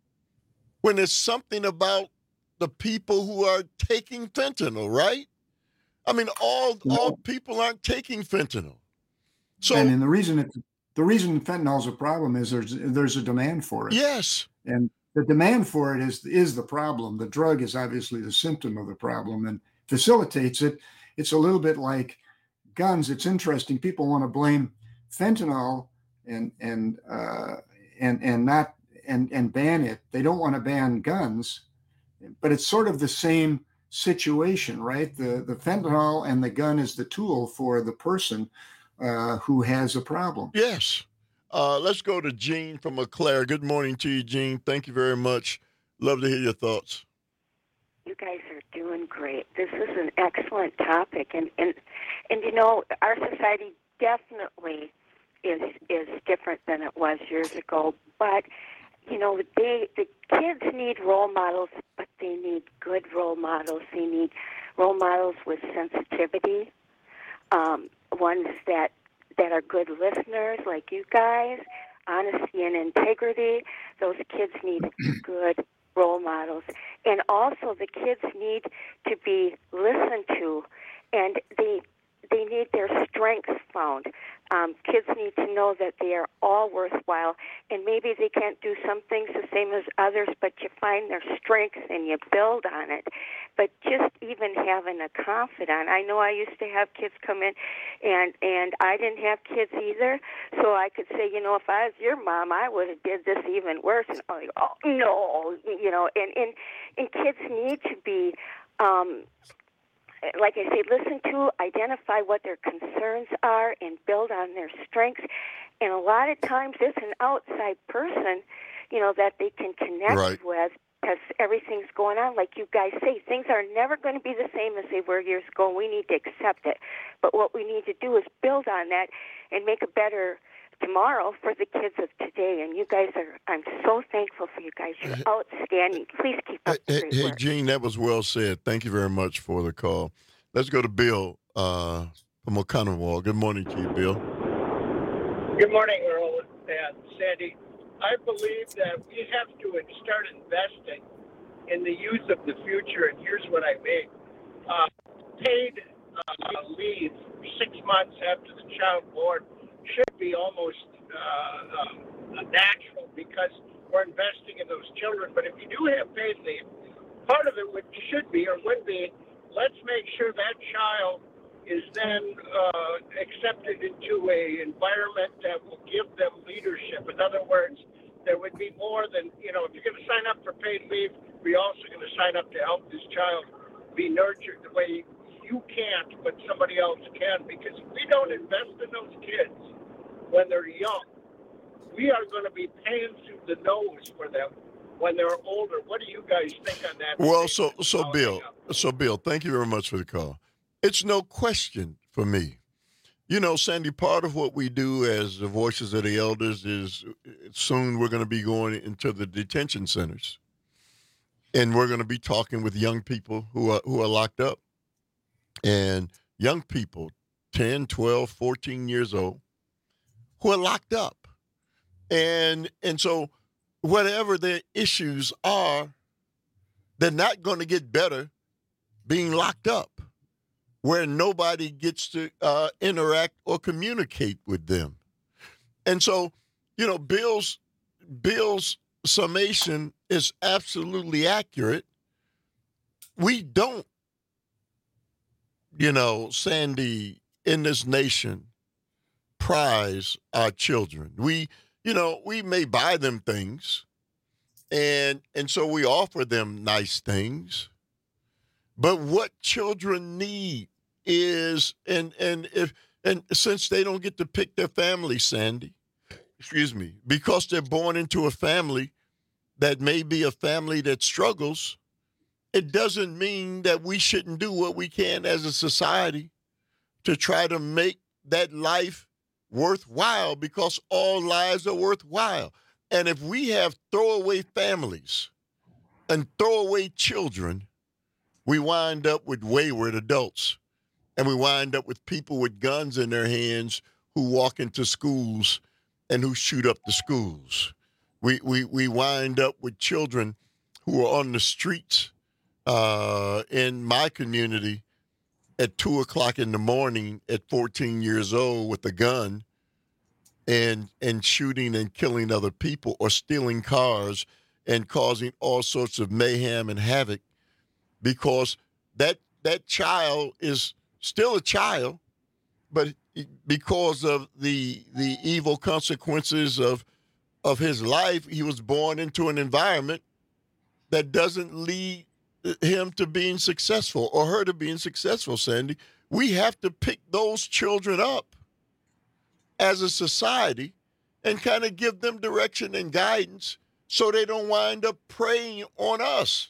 when it's something about the people who are taking fentanyl, right? I mean, all all people aren't taking fentanyl. So, and, and the reason it, the reason fentanyl is a problem is there's there's a demand for it. Yes, and the demand for it is is the problem. The drug is obviously the symptom of the problem and facilitates it. It's a little bit like guns. It's interesting. People want to blame fentanyl and and uh, and and not and and ban it. They don't want to ban guns, but it's sort of the same situation, right? The the fentanyl and the gun is the tool for the person uh, who has a problem. Yes. Uh, let's go to Gene from Eau Claire. Good morning to you, Gene. Thank you very much. Love to hear your thoughts. You guys are doing great. This is an excellent topic, and and and you know, our society definitely is is different than it was years ago. But you know, they the kids need role models, but they need good role models. They need role models with sensitivity, um, ones that that are good listeners, like you guys, honesty and integrity. Those kids need good role models. And also the kids need to be listened to, and they they need their strengths found. Um, kids need to know that they are all worthwhile, and maybe they can't do some things the same as others, but you find their strengths and you build on it. But just even having a confidant. I know I used to have kids come in, and and I didn't have kids either, so I could say, you know, if I was your mom, I would have did this even worse. And oh, oh no, you know, and, and, and kids need to be, um, like I say, listen to, identify what their concerns are, and build on their strengths. And a lot of times it's an outside person, you know, that they can connect right. with, because everything's going on. Like you guys say, things are never going to be the same as they were years ago. We need to accept it. But what we need to do is build on that and make a better tomorrow for the kids of today. And you guys are, I'm so thankful for you guys. You're outstanding. Please keep up the Hey, great hey work. Gene, that was well said. Thank you very much for the call. Let's go to Bill uh, from Oconomowoc. Good morning to you, Bill. Good morning, Earl and Sandy. I believe that we have to start investing in the youth of the future, and here's what I mean. Uh, paid uh, leave six months after the child born should be almost uh, uh, natural, because we're investing in those children. But if you do have paid leave, part of it would, should be or would be, let's make sure that child is then uh, accepted into a environment that will give them leadership. In other words, there would be more than, you know, if you're going to sign up for paid leave, we're also going to sign up to help this child be nurtured the way you can't, but somebody else can. Because if we don't invest in those kids when they're young, we are going to be paying through the nose for them when they're older. What do you guys think on that? Well, so so Bill, so Bill, thank you very much for the call. It's no question for me. You know, Sandy, part of what we do as the Voices of the Elders is soon we're going to be going into the detention centers, and we're going to be talking with young people who are who are locked up, and young people, ten, twelve, fourteen years old, who are locked up. And and so whatever their issues are, they're not going to get better being locked up, where nobody gets to uh, interact or communicate with them. And so, you know, Bill's Bill's summation is absolutely accurate. We don't, you know, Sandy, in this nation, prize our children. We, you know, we may buy them things, And and so we offer them nice things. But what children need is, and and if and since they don't get to pick their family, Sandy, excuse me, because they're born into a family that may be a family that struggles, it doesn't mean that we shouldn't do what we can as a society to try to make that life worthwhile, because all lives are worthwhile. And if we have throwaway families and throwaway children, we wind up with wayward adults. And we wind up with people with guns in their hands who walk into schools and who shoot up the schools. We we we wind up with children who are on the streets uh, in my community at two o'clock in the morning at fourteen years old with a gun and and shooting and killing other people, or stealing cars and causing all sorts of mayhem and havoc, because that that child is still a child, but because of the the evil consequences of of his life, he was born into an environment that doesn't lead him to being successful or her to being successful, Sandy. We have to pick those children up as a society and kind of give them direction and guidance so they don't wind up preying on us.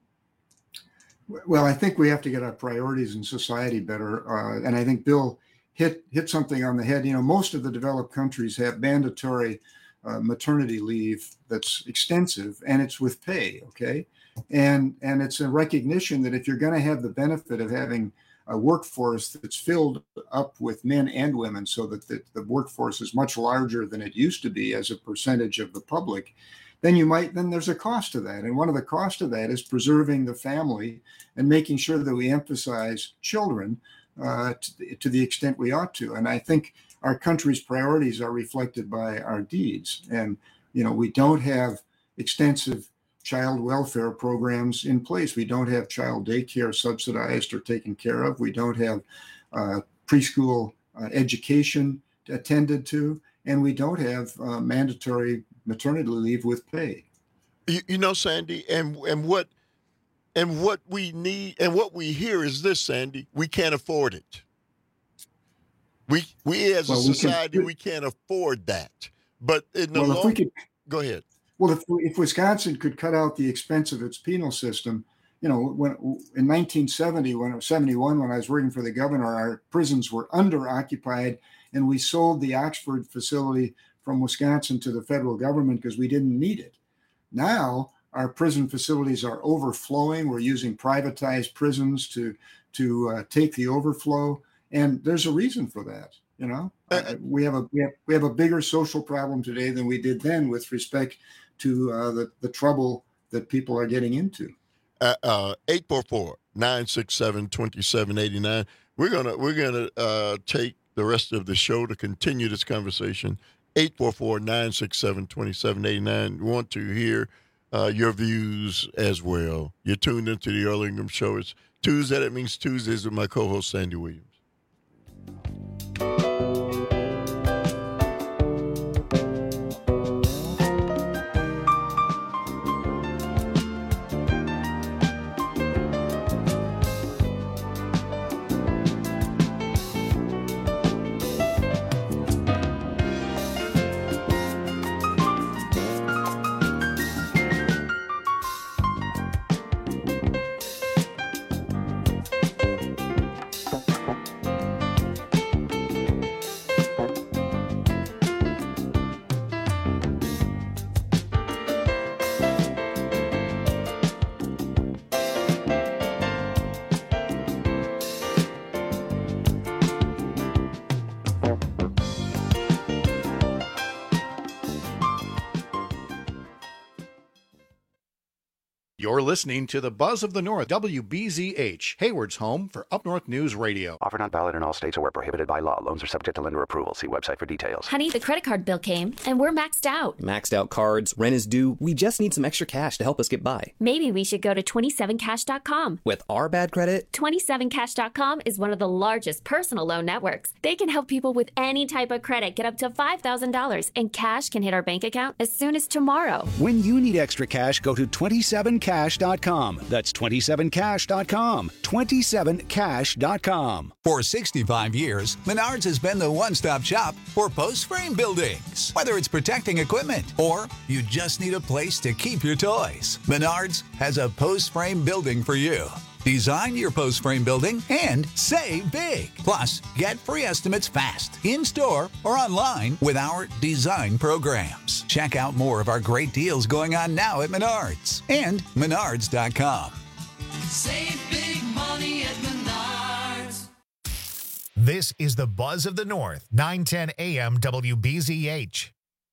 Well, I think we have to get our priorities in society better. Uh, and I think Bill hit hit something on the head. You know, most of the developed countries have mandatory uh, maternity leave that's extensive, and it's with pay, okay? And and it's a recognition that if you're going to have the benefit of having a workforce that's filled up with men and women, so that the, the workforce is much larger than it used to be as a percentage of the public, then you might, then there's a cost to that. And one of the costs of that is preserving the family and making sure that we emphasize children uh, to, to the extent we ought to. And I think our country's priorities are reflected by our deeds. And, you know, we don't have extensive child welfare programs in place. We don't have child daycare subsidized or taken care of. We don't have uh, preschool uh, education attended to. And we don't have uh, mandatory maternity leave with pay. You, you know, Sandy, and and what and what we need and what we hear is this, Sandy: we can't afford it. We we as well, a society we, can, we can't afford that. But in the well, long, if we could, go ahead. Well, if if Wisconsin could cut out the expense of its penal system, you know, when in nineteen seventy, when it was seventy-one, when I was working for the governor, our prisons were under occupied, and we sold the Oxford facility from Wisconsin to the federal government because we didn't need it. Now our prison facilities are overflowing. We're using privatized prisons to to uh, take the overflow, and there's a reason for that. You know, uh, we have a we have, we have a bigger social problem today than we did then with respect to uh, the the trouble that people are getting into. Uh, uh, eight four four, nine six seven, two seven eight nine. We're gonna we're gonna uh, take the rest of the show to continue this conversation. eight four four, nine six seven, two seven eight nine. We want to hear uh, your views as well. You're tuned into the Earl Ingram Show. It's Tuesday. That means Tuesdays with my co-host, Sandy Williams. You're listening to the Buzz of the North, W B Z H, Hayward's home for Up North News Radio. Offer not valid in all states or where prohibited by law. Loans are subject to lender approval. See website for details. Honey, the credit card bill came, and we're maxed out. Maxed out cards, rent is due. We just need some extra cash to help us get by. Maybe we should go to twenty-seven cash dot com. With our bad credit? twenty-seven cash dot com is one of the largest personal loan networks. They can help people with any type of credit get up to five thousand dollars, and cash can hit our bank account as soon as tomorrow. When you need extra cash, go to twenty-seven cash dot com. That's twenty-seven cash dot com. twenty-seven cash dot com. For sixty-five years, Menards has been the one-stop shop for post-frame buildings. Whether it's protecting equipment or you just need a place to keep your toys, Menards has a post-frame building for you. Design your post-frame building and save big. Plus, get free estimates fast, in-store or online with our design programs. Check out more of our great deals going on now at Menards and menards dot com. Save big money at Menards. This is the Buzz of the North, nine ten A M W B Z H.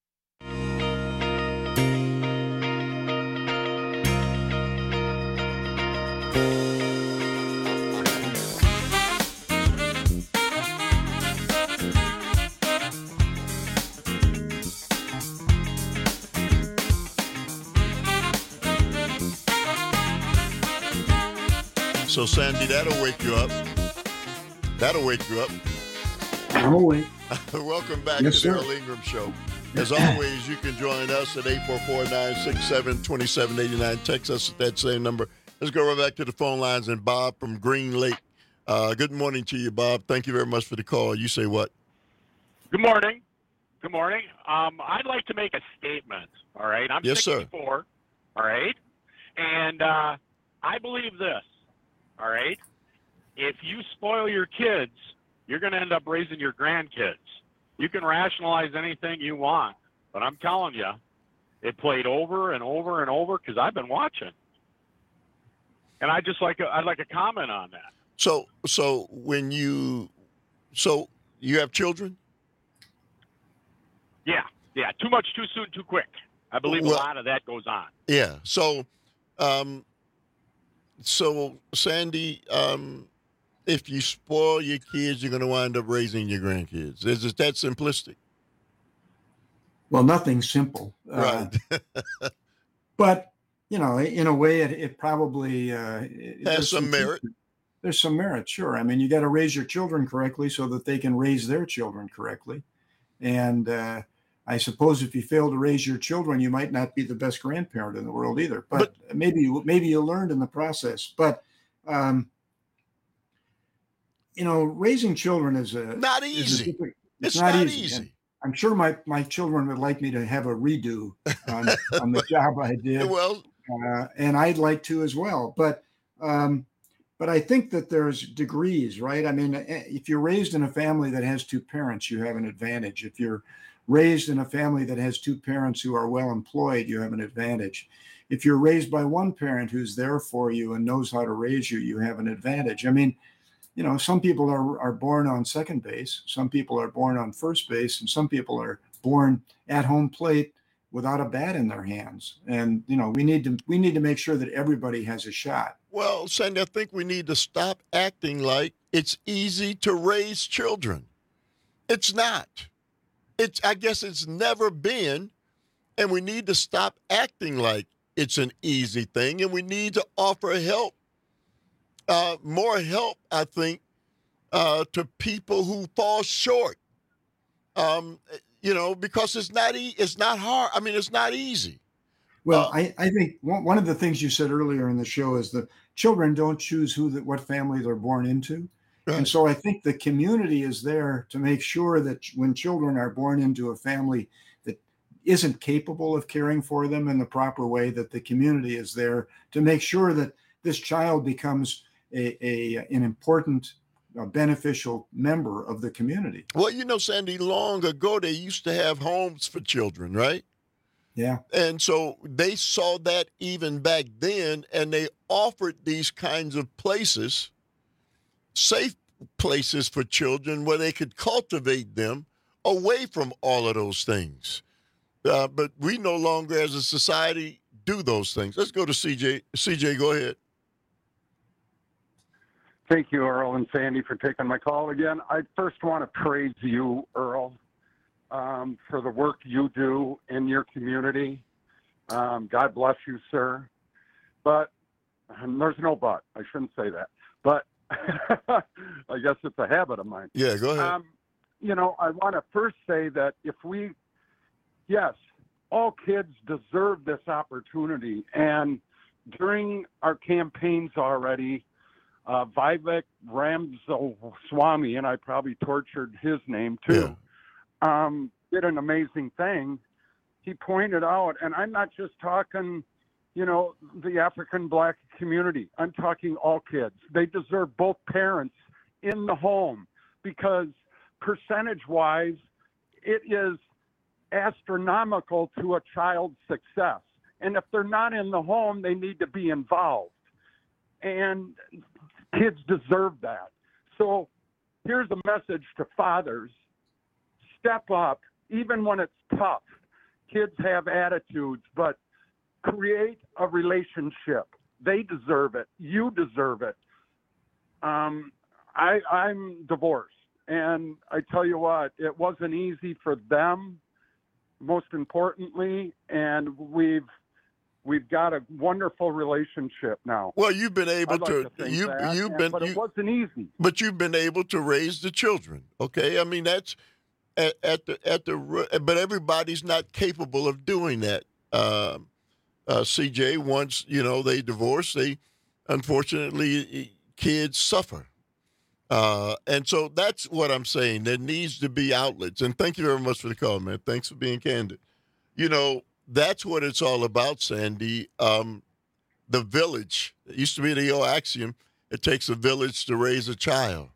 So, Sandy, that'll wake you up. That'll wake you up. I'm awake. Welcome back Yes, to the sir. Earl Ingram Show. As always, you can join us at eight four four, nine six seven, two seven eight nine. Text us at that same number. Let's go right back to the phone lines. And Bob from Green Lake. Uh, good morning to you, Bob. Thank you very much for the call. You say what? Good morning. Good morning. Um, I'd like to make a statement, all right? I'm Yes, sir. sixty-four, all right? And uh, I believe this, all right? If you spoil your kids, you're going to end up raising your grandkids. You can rationalize anything you want, but I'm telling you, it played over and over and over because I've been watching. And I just like a, I'd like a comment on that. So, so when you, so you have children? Yeah, yeah. Too much, too soon, too quick. I believe Well- a lot of that goes on. Yeah. So, um, so Sandy, um, if you spoil your kids, you're going to wind up raising your grandkids. Is it that simplistic? Well, nothing's simple. Uh, Right. but, you know, in a way, it, it probably uh, it- Has there's some merit. There's some merit, sure. I mean, you got to raise your children correctly so that they can raise their children correctly. And uh, I suppose if you fail to raise your children, you might not be the best grandparent in the world either. But, maybe you maybe you learned in the process. But um, you know, raising children is a Not is a easy. different- It's not easy. And I'm sure my my children would like me to have a redo on, on the job I did. Well, uh, and I'd like to as well. But um, but I think that there's degrees, right? I mean, eh, if you're raised in a family that has two parents, you have an advantage. If you're raised in a family that has two parents who are well employed, you have an advantage. If you're raised by one parent who's there for you and knows how to raise you, you have an advantage. I mean, you know, some people are, are born on second base, some people are born on first base, and some people are born at home plate without a bat in their hands. And, you know, we need to we need to make sure that everybody has a shot. Well, Sandy, I think we need to stop acting like it's easy to raise children. It's not. It's I guess it's never been, and we need to stop acting like it's an easy thing, and we need to offer help. Uh, more help, I think, uh, to people who fall short. Um, you know, because it's not e- it's not hard. I mean, it's not easy. Well, I, I think one, one of the things you said earlier in the show is that children don't choose who that what family they're born into. And Right. so I think the community is there to make sure that ch- when children are born into a family that isn't capable of caring for them in the proper way, that the community is there to make sure that this child becomes a, a an important, uh, beneficial member of the community. Well, you know, Sandy, long ago they used to have homes for children, right? Yeah. And so they saw that even back then, and they offered these kinds of places, safe places for children where they could cultivate them away from all of those things. Uh, but we no longer, as a society, do those things. Let's go to C J. C J, go ahead. Thank you, Earl and Sandy, for taking my call again. I first want to praise you, Earl, um, for the work you do in your community. Um, God bless you, sir. But and there's no but. I shouldn't say that. But I guess it's a habit of mine. Yeah, go ahead. Um, you know, I want to first say that if we, yes, all kids deserve this opportunity. And during our campaigns already, Uh, Vivek Ramaswamy, and I probably tortured his name too, yeah. um, did an amazing thing. He pointed out, and I'm not just talking, you know, the African black community. I'm talking all kids. They deserve both parents in the home because percentage-wise, it is astronomical to a child's success. And if they're not in the home, they need to be involved. And kids deserve that. So here's a message to fathers. Step up, even when it's tough. Kids have attitudes, but create a relationship. They deserve it. You deserve it. Um, I, I'm divorced, and I tell you what, it wasn't easy for them, most importantly, and we've We've got a wonderful relationship now. Well, you've been able like to, to you, that, you've and, been, but you, it wasn't easy. But you've been able to raise the children. Okay, I mean that's at, at the at the. But everybody's not capable of doing that. Uh, uh, C J, once you know they divorce, they unfortunately kids suffer, uh, and so that's what I'm saying. There needs to be outlets. And thank you very much for the call, man. Thanks for being candid. You know. That's what it's all about, Sandy. Um, the village. It used to be the old axiom, it takes a village to raise a child.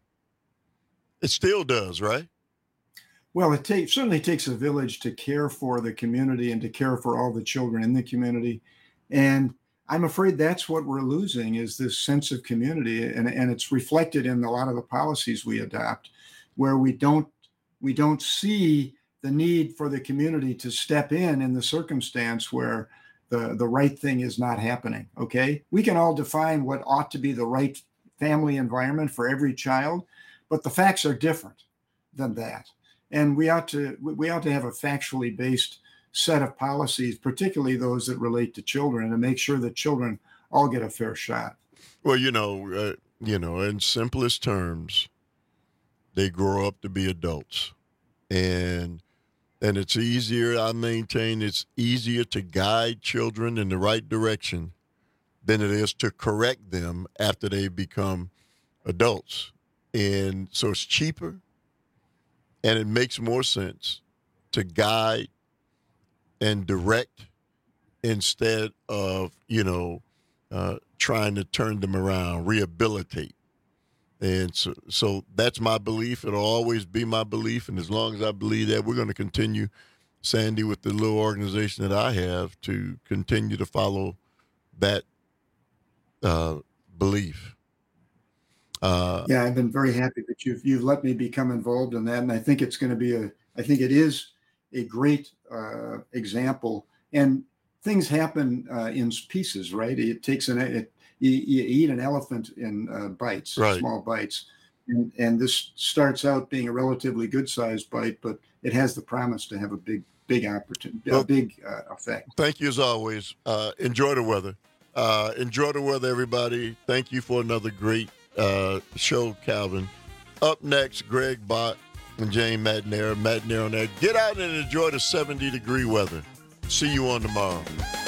It still does, right? Well, it take, certainly takes a village to care for the community and to care for all the children in the community. And I'm afraid that's what we're losing is this sense of community. And, and it's reflected in a lot of the policies we adopt, where we don't we don't see the need for the community to step in in the circumstance where the, the right thing is not happening, okay? We can all define what ought to be the right family environment for every child, but the facts are different than that. And we ought to we ought to have a factually based set of policies, particularly those that relate to children, and make sure that children all get a fair shot. Well, you know, uh, you know, in simplest terms, they grow up to be adults. And And it's easier, I maintain, it's easier to guide children in the right direction than it is to correct them after they become adults. And so it's cheaper and it makes more sense to guide and direct instead of, you know, uh, trying to turn them around, rehabilitate. And so, so that's my belief. It'll always be my belief. And as long as I believe that, we're going to continue, Sandy, with the little organization that I have to continue to follow that uh, belief. Uh, yeah, I've been very happy that you've you've let me become involved in that, and I think it's going to be a. I think it is a great uh, example. And things happen uh, in pieces, right? It takes an it, you, you eat an elephant in uh, bites, right. small bites, and, and this starts out being a relatively good-sized bite, but it has the promise to have a big, big opportunity, well, a big uh, effect. Thank you as always. Uh, enjoy the weather. Uh, enjoy the weather, everybody. Thank you for another great uh, show, Calvin. Up next, Greg Bott and Jane Matinera. Matinera on there. Get out and enjoy the seventy degree weather. See you on tomorrow.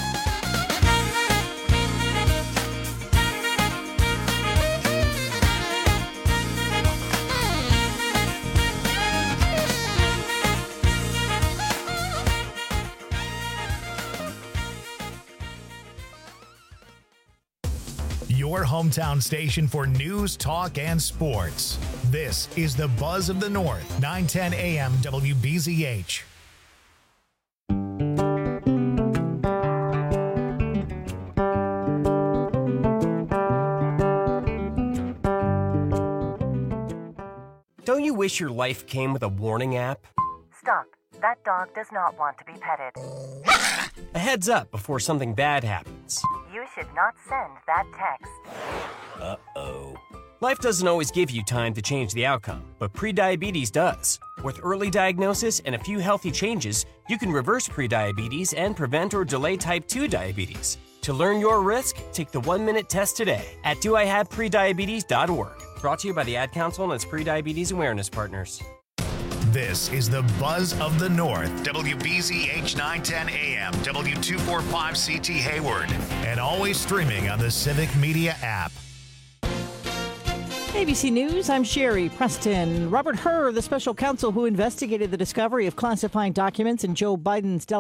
Your hometown station for news, talk, and sports. This is the Buzz of the North, nine ten A M W B Z H. Don't you wish your life came with a warning app? Stop. That dog does not want to be petted. A heads up before something bad happens. You should not send that text. Uh-oh. Life doesn't always give you time to change the outcome, but prediabetes does. With early diagnosis and a few healthy changes, you can reverse prediabetes and prevent or delay type two diabetes. To learn your risk, take the one-minute test today at do I have prediabetes dot org. Brought to you by the Ad Council and its prediabetes awareness partners. This is the Buzz of the North, W B Z H nine ten A M, W two forty-five C T Hayward, and always streaming on the Civic Media app. A B C News, I'm Sherry Preston. Robert Hur, the special counsel who investigated the discovery of classifying documents in Joe Biden's